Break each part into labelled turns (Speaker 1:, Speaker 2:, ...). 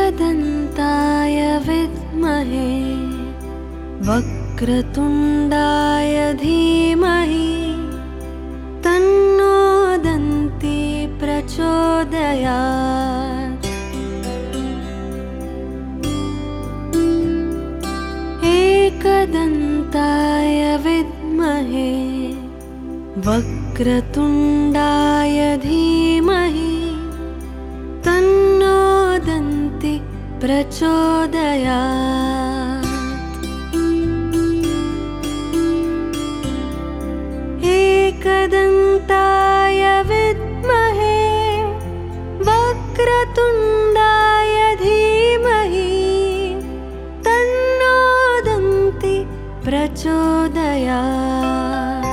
Speaker 1: एकदन्ताय विद्महे वक्रतुण्डाय धीमहि तन्नो दन्ती प्रचोदयात्। एकदन्ताय विद्महे वक्रतुण्डाय धीमहि तन्नो दन्ती प्रचोदयात्। एकदन्ताय विद्महे वक्रतुण्डाय धीमहि तन्नो दन्ती प्रचोदयात्।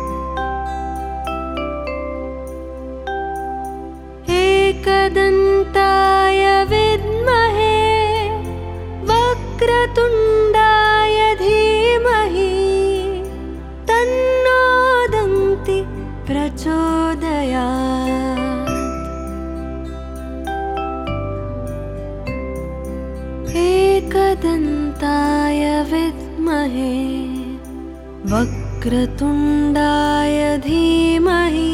Speaker 1: एकदन्ताय विद्महे वक्रतुण्डाय धीमहि तन्नो दन्ती प्रचोदयात्। एकदन्ताय विद्महे वक्रतुण्डाय धीमहि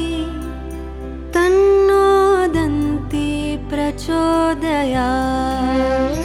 Speaker 1: तन्नो दन्ती प्रचोदयात्।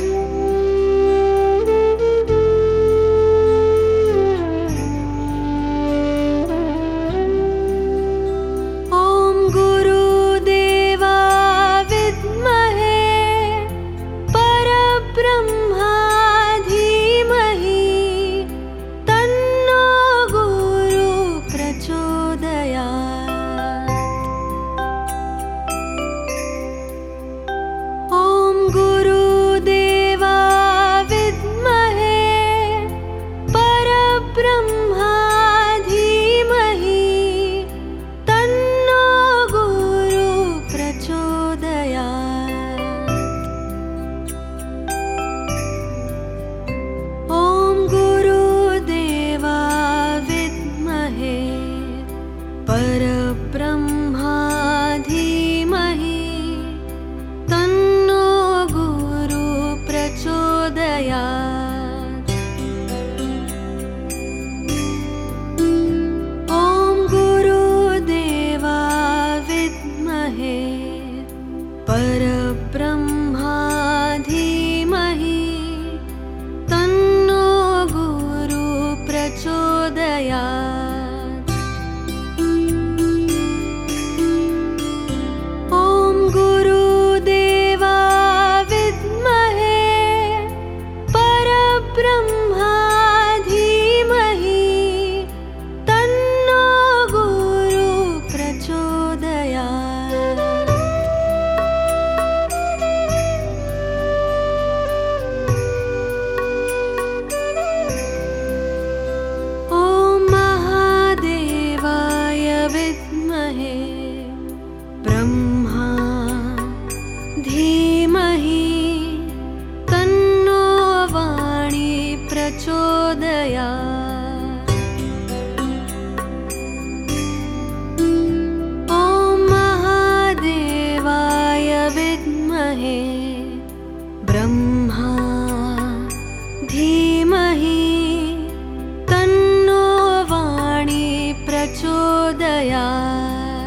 Speaker 1: परब्रह्मा धीमहि तन्नो गुरुः प्रचोदयात्। ॐ गुरुदेवा विद्महे परब्रह्मा धीमहि तन्नो गुरुः प्रचोदयात्। ब्रह्मा धीमहि तन्नो वाणी प्रचोदयात्। ॐ महादेवाय विद्महे ब्रह्मा धीमहि तन्नो वाणी प्रचोदयात्।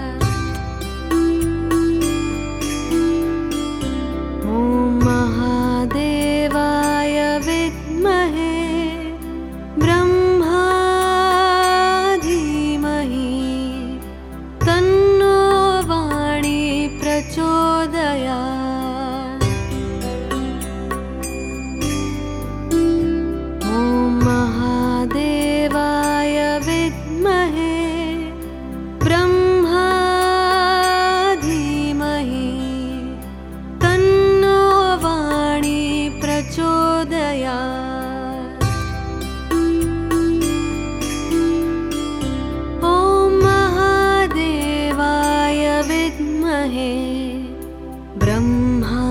Speaker 1: ब्रह्मा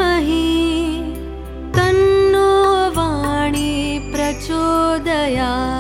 Speaker 1: धीमहि तन्नो वाणी प्रचोदयात्।